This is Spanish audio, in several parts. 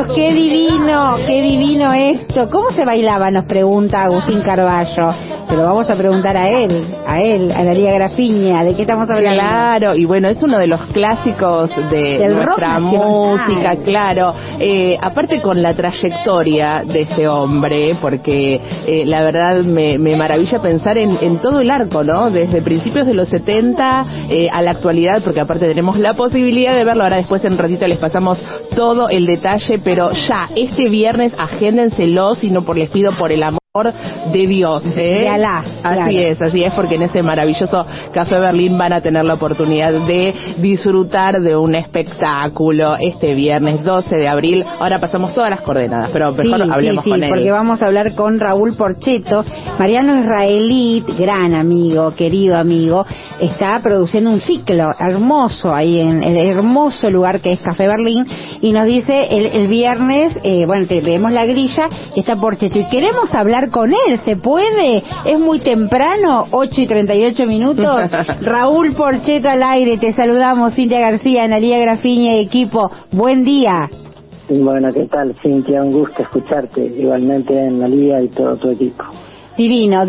qué divino esto. ¿Cómo se bailaba? Nos pregunta Agustín Carballo. Se lo vamos a preguntar a él, a Analía Grafiña. ¿De qué estamos hablando? Claro, y bueno, es uno de los clásicos de nuestra música, claro. Aparte con la trayectoria de este hombre, porque la verdad me maravilla pensar en todo el arco, ¿no? Desde principios de los 70 a la actualidad, porque aparte tenemos la posibilidad de verlo. Ahora después en un ratito les pasamos todo el detalle, pero ya este viernes agéndenselo, si no les pido por el amor de Dios, de Alá, así es, porque en ese maravilloso Café Berlín van a tener la oportunidad de disfrutar de un espectáculo este viernes 12 de abril. Ahora pasamos todas las coordenadas, pero mejor hablemos con él. Porque vamos a hablar con Raúl Porchetto. Mariano Israelí, gran amigo, querido amigo, está produciendo un ciclo hermoso ahí en el hermoso lugar que es Café Berlín, y nos dice el viernes, vemos la grilla, está Porchetto y queremos hablar con él. ¿Se puede? Es muy temprano, 8:38. Raúl Porchetto al aire, te saludamos. Cintia García, Analía Grafiña y equipo, buen día. Bueno, ¿qué tal, Cintia? Un gusto escucharte, igualmente Analía y todo tu equipo. Divino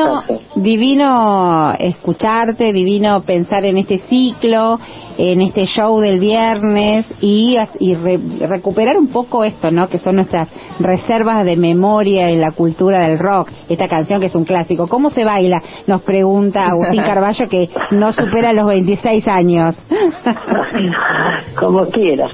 escucharte, divino pensar en este ciclo, en este show del viernes y recuperar un poco esto, ¿no? Que son nuestras reservas de memoria en la cultura del rock. Esta canción que es un clásico. ¿Cómo se baila? Nos pregunta Agustín Carballo, que no supera los 26 años. Como quieras,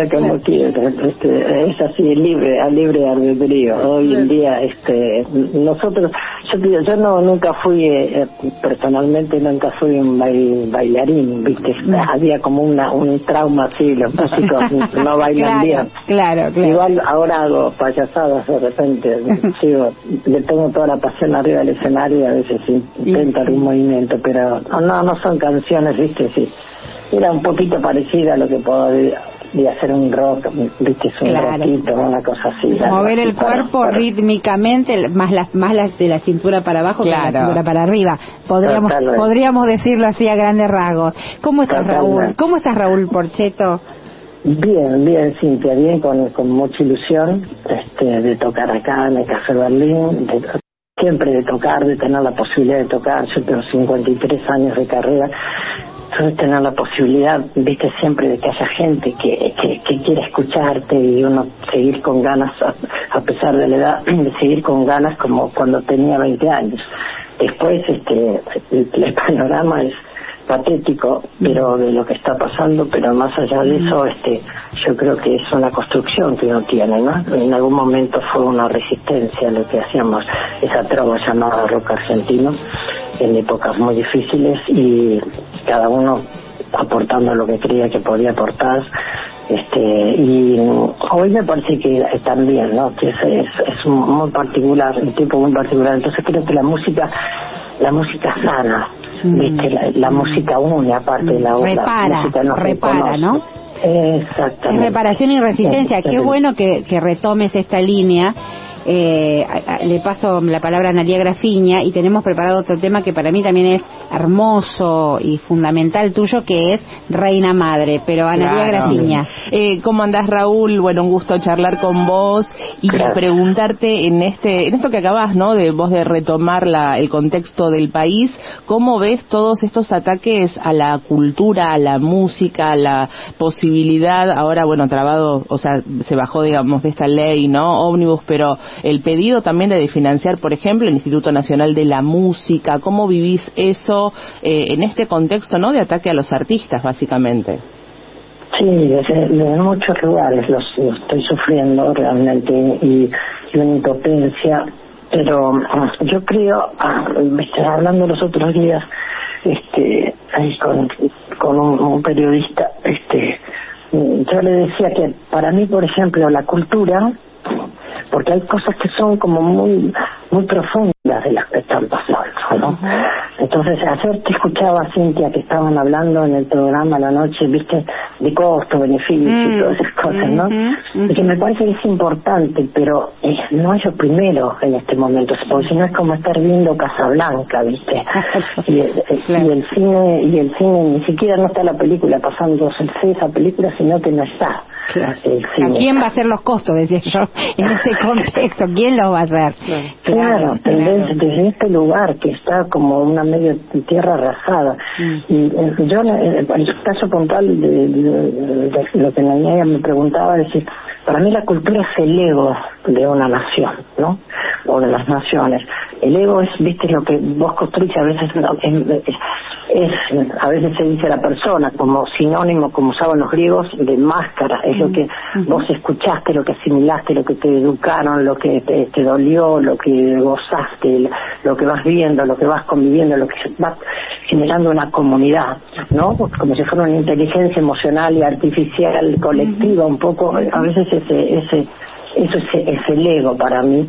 es así, libre albedrío. Hoy en día, nosotros, yo nunca fui, personalmente nunca fui un bailarín, ¿viste? Había como un trauma así, los músicos no bailan bien. Claro. Igual ahora hago payasadas de repente, le pongo toda la pasión arriba del escenario y a veces intento algún movimiento, pero no son canciones, ¿viste? Sí. Era un poquito parecida a lo que podía hacer un rock, ¿viste? Es un rockito, una cosa así. Mover el cuerpo rítmicamente, más las de la cintura para abajo que la cintura para arriba. Podríamos decirlo así a grandes rasgos. ¿Cómo estás, Raúl? ¿Cómo estás, Raúl Porchetto? Bien, Cintia, bien, con mucha ilusión de tocar acá en el Café Berlín, siempre de tocar, de tener la posibilidad de tocar. Yo tengo 53 años de carrera. Entonces tener la posibilidad, viste, siempre de que haya gente que quiera escucharte y uno seguir con ganas, a pesar de la edad, de seguir con ganas como cuando tenía 20 años. Después el panorama es patético, pero de lo que está pasando, pero más allá de eso, yo creo que es una construcción que uno tiene, ¿no? En algún momento fue una resistencia lo que hacíamos, esa trova llamada rock argentino, en épocas muy difíciles, y cada uno aportando lo que creía que podía aportar, y hoy me parece que también, ¿no? Que es muy particular, un tiempo muy particular. Entonces creo que la música sana, ¿viste? La música une, aparte de la música nos repara, ¿no? Exactamente. Es reparación y resistencia. Qué bueno que retomes esta línea. Le paso la palabra a Analía Grafiña y tenemos preparado otro tema que para mí también es hermoso y fundamental tuyo, que es Reina Madre. Pero Analía Grafiña. ¿Cómo andás, Raúl? Bueno, un gusto charlar con vos y preguntarte en esto que acabas, ¿no? De vos de retomar el contexto del país, ¿cómo ves todos estos ataques a la cultura, a la música, a la posibilidad, ahora trabado, o sea, se bajó, digamos, de esta ley, ¿no? Ómnibus, pero el pedido también de financiar, por ejemplo, el Instituto Nacional de la Música? ¿Cómo vivís eso en este contexto, no, de ataque a los artistas, básicamente? Sí, desde muchos lugares lo estoy sufriendo realmente, y una impotencia, pero yo creo, hablando los otros días ahí con un periodista, yo le decía que para mí, por ejemplo, la cultura, porque hay cosas que son como muy profundas de las que están pasando, ¿no? Entonces, ayer te escuchaba, Cintia, que estaban hablando en el programa a la noche, viste, de costo, beneficio y todas esas cosas, ¿no? Y que me parece que es importante, pero no es lo primero en este momento, porque si no es como estar viendo Casablanca, viste, y el cine ni siquiera no está la película pasándose esa película, sino que no está. Claro. ¿Quién va a hacer los costos, decía yo, en este contexto? ¿Quién los va a hacer? Claro. Desde este lugar que está como una medio tierra arrasada. Y yo, en el caso puntual de lo que la niña me preguntaba, es decir, para mí la cultura es el ego de una nación, ¿no? O de las naciones. El ego es, viste, lo que vos construís, a veces a veces se dice la persona como sinónimo, como usaban los griegos, de máscara. Es lo que vos escuchaste, lo que asimilaste, lo que te educaron, lo que te dolió, lo que gozaste, lo que vas viendo, lo que vas conviviendo, lo que vas generando una comunidad, ¿no? Como si fuera una inteligencia emocional y artificial colectiva, un poco. A veces eso es el ego para mí,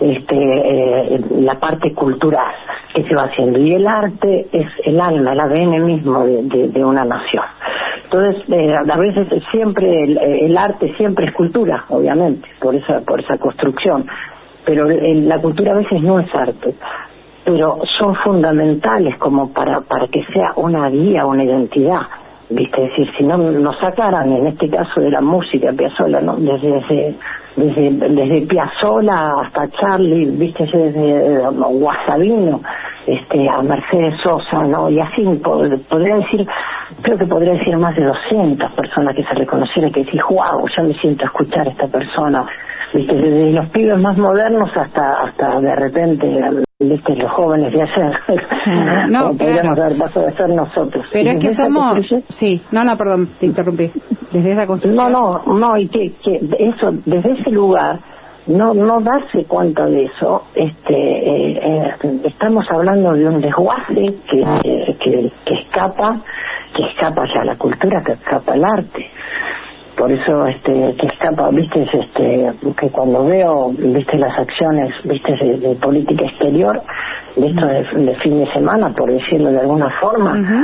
la parte cultural que se va haciendo, y el arte es el alma, el ADN mismo de una nación. Entonces, a veces siempre el arte siempre es cultura, obviamente, por esa construcción, pero la cultura a veces no es arte, pero son fundamentales como para que sea una guía, una identidad. ¿Viste? Es decir, si no nos sacaran, en este caso de la música, Piazzolla, ¿no? Desde Piazzolla hasta Charlie, ¿viste? Desde Guasadino, a Mercedes Sosa, ¿no? Y así, podría decir, creo que podría decir más de 200 personas que se reconocieran, que decís, wow, yo me siento a escuchar a esta persona, ¿viste? Desde los pibes más modernos hasta de repente, ¿viste? Los jóvenes de ayer. No, podríamos dar paso de ser nosotros. Pero es que somos... Sí, no, perdón, te interrumpí. Desde esa construcción. No, y que eso, desde ese lugar, no darse cuenta de eso, estamos hablando de un desguace que escapa ya la cultura, que escapa el arte. Por eso que escapa, viste, que cuando veo, viste, las acciones, viste, de política exterior, de esto de fin de semana, por decirlo de alguna forma,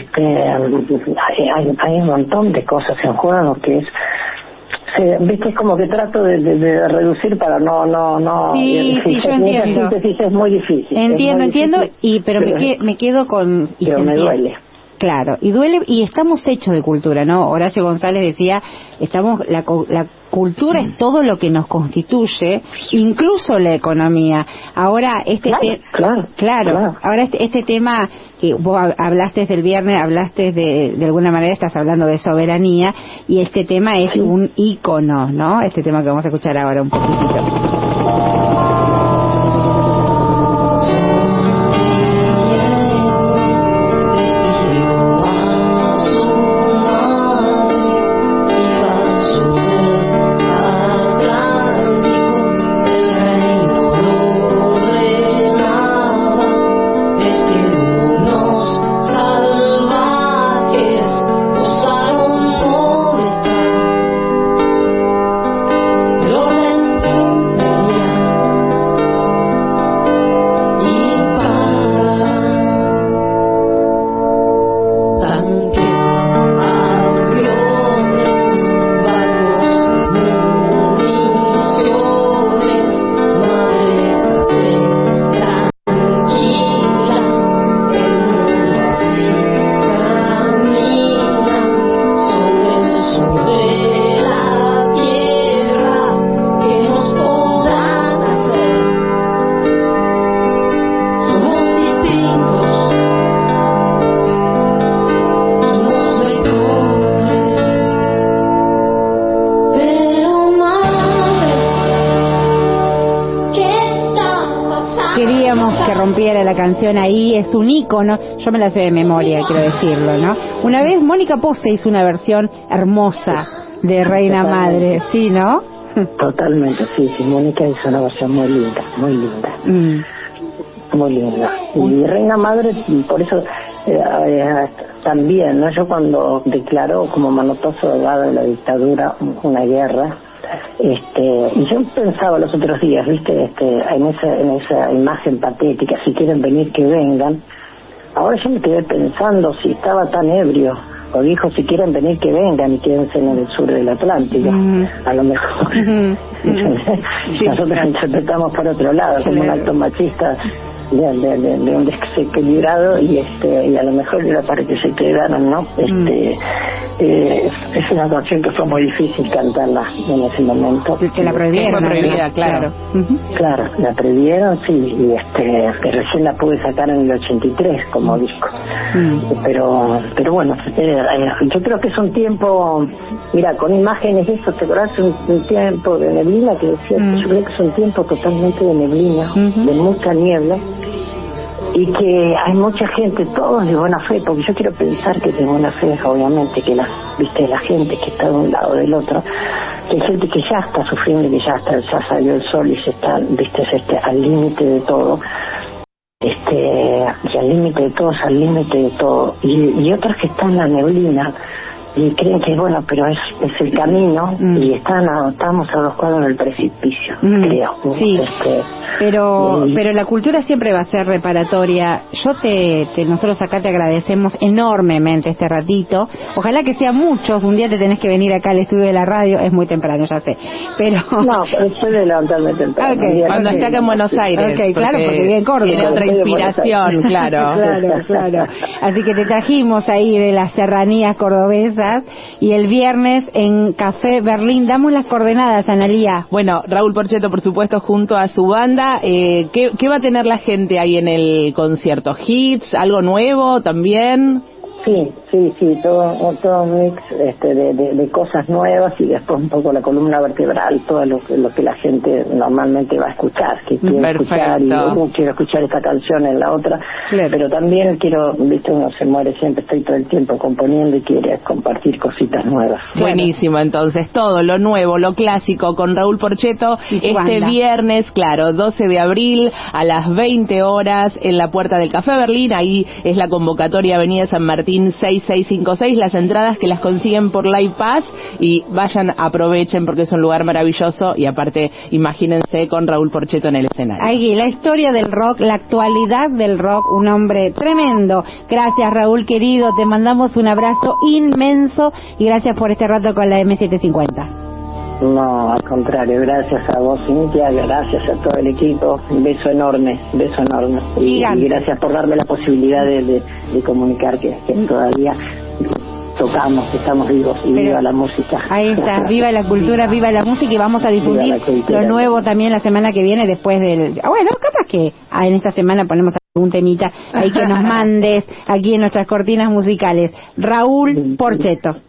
hay un montón de cosas en juego que es, viste, es como que trato de reducir para no. Sí, yo entiendo. Es muy difícil. Entiendo, pero me quedo con. Pero me duele. Claro, y duele, y estamos hechos de cultura, ¿no? Horacio González decía, la cultura es todo lo que nos constituye, incluso la economía. Ahora, claro. Ahora este tema que vos hablaste del viernes, hablaste de alguna manera, estás hablando de soberanía, y este tema es un ícono, ¿no? Este tema que vamos a escuchar ahora un poquitito. La canción ahí es un ícono, yo me la sé de memoria, quiero decirlo, ¿no? Una vez Mónica Posse hizo una versión hermosa de Reina Madre, ¿sí, no? Totalmente, sí, Mónica hizo una versión muy linda. Muy linda. Y Reina Madre, por eso también, ¿no? Yo cuando declaró como manotazo dada la dictadura una guerra, y yo pensaba los otros días, viste, en esa imagen patética, si quieren venir que vengan. Ahora yo me quedé pensando si estaba tan ebrio, o dijo si quieren venir que vengan y quédense en el sur del Atlántico. A lo mejor nosotros interpretamos por otro lado, como un acto machista de un desequilibrado y a lo mejor era para que se quedaran, ¿no? Es una canción que fue muy difícil cantarla en ese momento. Que la prohibieron. Fue prohibida, claro. Claro, la prohibieron, sí, y que recién la pude sacar en el 83 como disco. Pero bueno, yo creo que es un tiempo, mira, con imágenes eso, ¿te acordás? Un tiempo de neblina que decía, yo creo que es un tiempo totalmente de neblina, de mucha niebla, y que hay mucha gente, todos de buena fe, porque yo quiero pensar que de buena fe, obviamente, que la gente que está de un lado del otro, que hay gente que ya está sufriendo, que ya salió el sol y se está, al límite de todo, y al límite de todos, al límite de todo, y otros que están en la neblina y creen que bueno, pero es el camino, y estamos a 2 cuadros del precipicio, creo. Sí. Pero la cultura siempre va a ser reparatoria. Nosotros acá te agradecemos enormemente este ratito. Ojalá que sean muchos. Un día te tenés que venir acá al estudio de la radio. Es muy temprano, ya sé. Pero puede levantarme temprano. Cuando esté acá en Buenos Aires. Claro, porque vive en Córdoba. Tiene otra inspiración, claro. Así que te trajimos ahí de las serranías cordobesas. Y el viernes en Café Berlín. Damos las coordenadas, Analía. Bueno, Raúl Porchetto, por supuesto, junto a su banda. ¿Qué va a tener la gente ahí en el concierto? ¿Hits? ¿Algo nuevo también? Sí, todo un mix de cosas nuevas, y después un poco la columna vertebral, todo lo que la gente normalmente va a escuchar, que quiere escuchar, y quiero escuchar esta canción en la otra, pero también uno se muere siempre, estoy todo el tiempo componiendo y quiere compartir cositas nuevas. Buenísimo, entonces, todo lo nuevo, lo clásico con Raúl Porchetto, viernes, 12 de abril, a las 20 horas, en la puerta del Café Berlín. Ahí es la convocatoria, Avenida San Martín 6656, las entradas que las consiguen por Live Pass, y vayan, aprovechen, porque es un lugar maravilloso, y aparte, imagínense con Raúl Porchetto en el escenario. Ahí, la historia del rock, la actualidad del rock, un hombre tremendo. Gracias, Raúl querido, te mandamos un abrazo inmenso, y gracias por este rato con la M750. No, al contrario, gracias a vos, Cintia, gracias a todo el equipo, un beso enorme. Y gracias por darme la posibilidad de comunicar que todavía tocamos, estamos vivos, y viva la música. Ahí está, viva la cultura, viva la música, y vamos a difundir lo nuevo también la semana que viene, después del... Bueno, capaz que en esta semana ponemos un temita ahí que nos mandes aquí en nuestras cortinas musicales. Raúl Porchetto.